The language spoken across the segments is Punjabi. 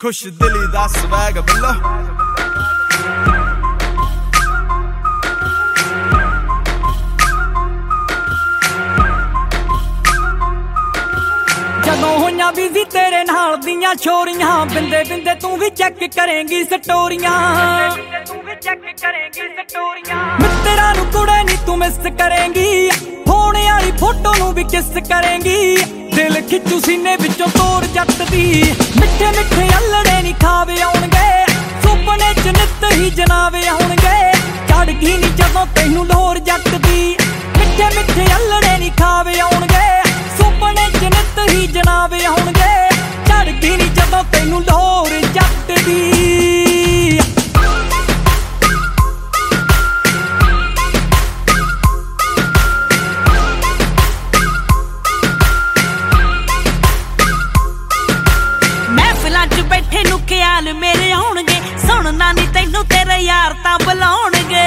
खुश दिली दा स्वैग बिल्लो ਜਦੋਂ ਹੋਈਆਂ ਬਿਜ਼ੀ ਤੇਰੇ ਨਾਲ ਦੀਆਂ ਛੋਰੀਆਂ ਬਿੰਦੇ ਬਿੰਦੇ ਤੂੰ ਵੀ ਚੈੱਕ ਕਰੇਂਗੀ ਸਟੋਰੀਆਂ ਮਿੱਤਰਾਂ ਨੂੰ ਕੁੜੇ ਨੀ ਤੂੰ ਮਿਸ ਕਰੇਂਗੀ ਫੋਨ ਵਾਲੀ ਫੋਟੋ ਨੂੰ ਵੀ ਕਿਸ ਕਰੇਂਗੀ ਦਿਲ ਖਿੱਚੂ ਸੀਨੇ ਵਿੱਚੋਂ ਤੋੜ ਜੱਟ ਦੀ ਮਿੱਠੇ ਮਿੱਠੇ ਅਲੜੇ ਨੀ ਖਾਵੇ ਆਉਣਗੇ ਸੁਪਨੇ ਚ ਨਿੱਤ ਹੀ ਜਨਾਵੇ ਆਉਣਗੇ ਚੜ ਗਈ ਨੀ ਜਦੋਂ ਤੈਨੂੰ ਲੋਰ ਜੱਟ ਦੀ ਮਿੱਠੇ ਮਿੱਠੇ ਅਲੜੇ ਨੀ ਖਾਵੇ ਆਉਣਗੇ ਸੁਪਨੇ ਚ ਨਿੱਤ ਹੀ ਜਨਾਵੇ ਆਉਣਗੇ ਚੜ ਗਈ ਨੀ ਜਦੋਂ ਤੈਨੂੰ ਲੋਰ ਜੱਟ ਦੀ ਬੈਠੇ ਨੂੰ ਖਿਆਲ ਮੇਰੇ ਆਉਣਗੇ ਸੁਣਨਾ ਨੀ ਤੈਨੂੰ ਤੇਰੇ ਯਾਰ ਤਾਂ ਬੁਲਾਉਣਗੇ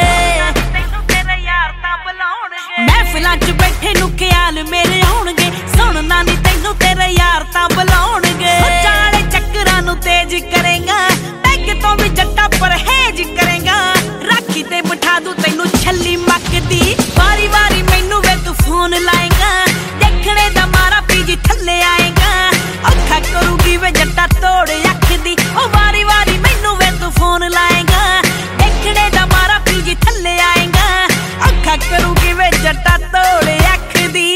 ਮਹਿਫਿਲਾਂ 'ਚ ਬੈਠੇ ਨੂੰ ਖਿਆਲ ਮੇਰੇ ਆਉਣਗੇ ਸੁਣਨਾ ਨੀ ਤੈਨੂੰ ਤੇਰੇ ਯਾਰ ਤਾਂ ਬੁਲਾਉਣਗੇ ਚਾਲੇ ਚੱਕਰਾਂ ਨੂੰ ਤੇਜ਼ ਕਰੇਗਾ ਪੈਗ ਤੋਂ ਵੀ ਜੱਟਾ ਪਰਹੇਜ ਕਰੇਗਾ ਰਾਖੀ ਤੇ ਬਿਠਾ ਦੂ ਤੈਨੂੰ ਛੱਲੀ ਮੱਕਦੀ ਵਾਰੀ ਵਾਰੀ ਮੈਨੂੰ ਵੇ ਤੂੰ ਫੋਨ ਲਾਏਗਾ ਦੇਖਣੇ ਦਾ ਮਾਰਾ ਪੀਜੀ ਥੱਲੇ ਆਏਗਾ ਅੱਖਾਂ ਕਰੂਗੀ ਵੇ ਜੱਟਾ ਤੋੜ ਅੱਖਦੀ ਉਹ ਵਾਰੀ ਵਾਰੀ ਮੈਨੂੰ ਵੇ ਤੂੰ ਫੋਨ ਲਾਏਗਾ ਦੇਖਣੇ ਦਾ ਮਾਰਾ ਪੀਜੀ ਥੱਲੇ ਆਏਗਾ ਅੱਖਾਂ ਕਰੂਗੀ ਵੇ ਜੱਟਾ ਤੋੜ ਅੱਖਦੀ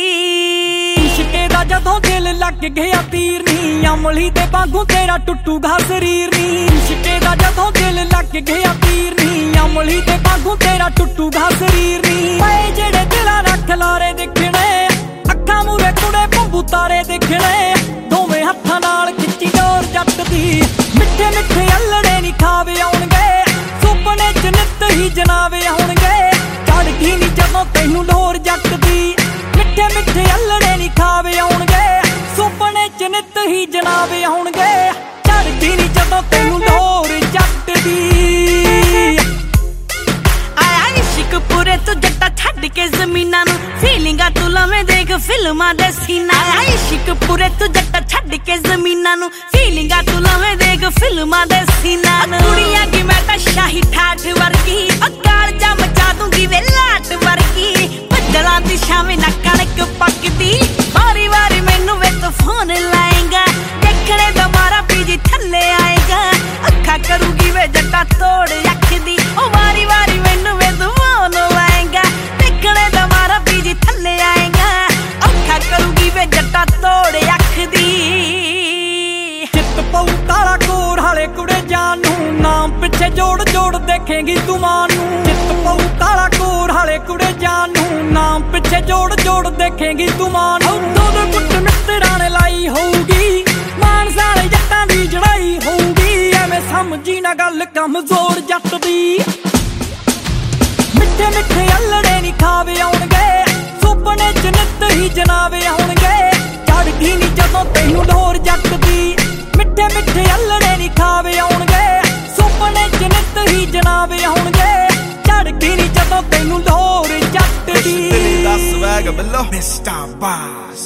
ਇਸ਼ਕੇ ਦਾ ਜਦੋਂ ਦਿਲ ਲੱਗ ਗਿਆ ਤੀਰ ਨੀ ਅਮਲੀ ਦੇ ਵਾਂਗੂ ਤੇਰਾ ਟੁੱਟੂਗਾ ਸਰੀਰ ਨੀ ਇਸ਼ਕੇ ਦਾ ਜਦੋਂ ਦਿਲ ਲੱਗ ਗਿਆ ਤੀਰ ਨੀ ਅਮਲੀ ਦੇ ਵਾਂਗੂ ਤੇਰਾ ਟੁੱਟੂਗਾ ਸਰੀਰ ਨੀ ਓਏ ਜਿਹੜੇ ਦਿਲਾਂ ਰੱਖ ਲਾਰੇ ਦੇਖਣੇ ਅੱਖਾਂ ਮੂਰੇ ਕੁੜੇ ਬੰਬੂ ਤਾਰੇ ਦੇਖਣੇ ਦੋਵੇਂ ਹੱਥਾਂ ਨਾਲ ਖਿੱਚੀ ਡੋਰ ਜੱਟ ਦੀ ਮਿੱਠੇ ਮਿੱਠੇ ਅਲੜੇ ਨੀ ਖਾਵੇ ਆਉਣਗੇ ਸੁਪਨੇ ਚ ਨਿੱਤ ਹੀ ਜਨਾਵੇ ਆਉਣਗੇ ਚੜ ਗਈ ਨੀ ਜਦੋਂ ਤੈਨੂੰ ਲੋਰ ਜੱਟ ਦੀ ਮਿੱਠੇ ਮਿੱਠੇ ਅਲੜੇ ਨੀ ਖਾਵੇ ਆਉਣਗੇ ਸੁਪਨੇ ਚ ਨਿੱਤ ਹੀ ਜਨਾਵੇ ਆਉਣਗੇ ਚੜ ਗਈ ਨੀ ਜਦੋਂ ਤੈਨੂੰ ਲੋਰ ਜੱਟ ਦੀ ਆਇਆ ਇਸ਼ਕ ਪੂਰੇ ਤੂੰ ਜੱਟਾ ਛੱਡ ਕੇ ਜ਼ਮੀਨਾਂ ਨੂੰ ਫੀਲਿੰਗਾਂ ਤੂੰ ਲਵੇਂ ਦੇਖ ਫਿਲਮਾਂ ਦੇ ਸੀਨਾ ਆਇਆ ਇਸ਼ਕ ਪੂਰੇ ਤੂੰ ਜੱਟਾ ਛੱਡ ਕੇ ਜ਼ਮੀਨਾਂ ਨੂੰ ਫੀਲਿੰਗਾਂ ਤੂੰ ਲਵੇਂ ਦੇਖ ਫਿਲਮਾਂ ਦੇ ਸੀਨਾ ਕੁੜੀਆਂ ਕੀ ਮੈਂ ਤਾਂ ਸ਼ਾਹੀ ਠਾਠ ਵਰਗੀ ਅਕਾਲ ਜਾ ਮਚਾ ਦੂੰਗੀ ਵੇ ਲਾਟ ਵਰਗੀ ਬੱਦਲਾਂ ਦੀ ਛਾਵੇਂ ਨਾ ਕਣਕ ਪੱਕਦੀ ਵਾਰੀ ਵਾਰੀ ਮੈਨੂੰ ਵੇ ਤੂੰ ਫੋਨ ਲਾਏਗਾ ਦੇਖਣੇ ਦਾ ਮਾਰਾ ਪੀਜੀ ਥੱਲੇ ਆਏਗਾ ਅੱਖਾਂ ਕਰੂਗੀ ਵੇ ਜੱਟਾ ਤੋੜ ਅੱਖਦੀ ਉਹ ਵਾਰੀ ਵਾਰੀ ਮੈਨੂੰ ਵੇ ਤੂੰ ਫੋਨ ਲਾਏਗਾ ਦੇਖਣੇ ਦਾ ਮਾਰਾ ਪੀਜੀ ਥੱਲੇ ਆਏਗਾ ਅੱਖਾਂ ਕਰੂਗੀ ਵੇ ਜੱਟਾ ਤੋੜ ਅੱਖਦੀ ਚਿੱਤ ਪਊ ਕਾਲਾ ਕੋਰ ਹਾਲੇ ਕੁੜੇ ਜਾਨ ਨੂੰ ਨਾਮ ਪਿੱਛੇ ਜੋੜ ਜੋੜ ਦੇਖੇਂਗੀ ਤੂੰ ਮਾਂ ਨੂੰ ਚਿੱਤ ਪਊ ਕਾਲਾ ਕੋਰ ਹਾਲੇ ਕੁੜੇ ਜਾਨ ਨੂੰ ਨਾਮ ਪਿੱਛੇ ਜੋੜ ਜੋੜ ਦੇਖੇਂਗੀ ਤੂੰ ਮਾਂ ਨੂੰ ਦੋ ਦੋ ਗੁੱਟ ਮਿੱਤਰਾਂ ਨੇ ਲਾਈ ਹੋਊਗੀ ਮਾਨਸਾ ਵਾਲੇ ਜੱਟਾਂ ਦੀ ਜੜਾਈ ਹੋਊਗੀ ਐਵੇਂ ਸਮਝੀ ਨਾ ਗੱਲ ਕਮਜ਼ੋਰ ਜੱਟ ਦੀ ਮਿੱਠੇ ਮਿੱਠੇ ਅਲੜੇ ਨੀ ਖਾਵੇ ਆਉਣਗੇ ਸੁਪਨੇ ਚ ਨਿੱਤ ਹੀ ਜਨਾਵੇ ਆਉਣਗੇ ਚੜ ਗਈ ਨੀ ਜਦੋਂ ਤੈਨੂੰ ਲੋਰ ਜੱਟ ਦੀ ਮਿੱਠੇ ਮਿੱਠੇ ਅਲੜੇ ਨੀ ਖਾਵੇ ਆਉਣਗੇ ਸੁਪਨੇ ਚ ਨਿੱਤ ਹੀ ਜਨਾਵੇ ਆਉਣਗੇ ਚੜ ਗਈ ਨੀ ਜਦੋਂ ਤੈਨੂੰ ਲੋਰ ਜੱਟ ਦੀ खुश दिली दा स्वैग बिल्लो मिस्टर बाज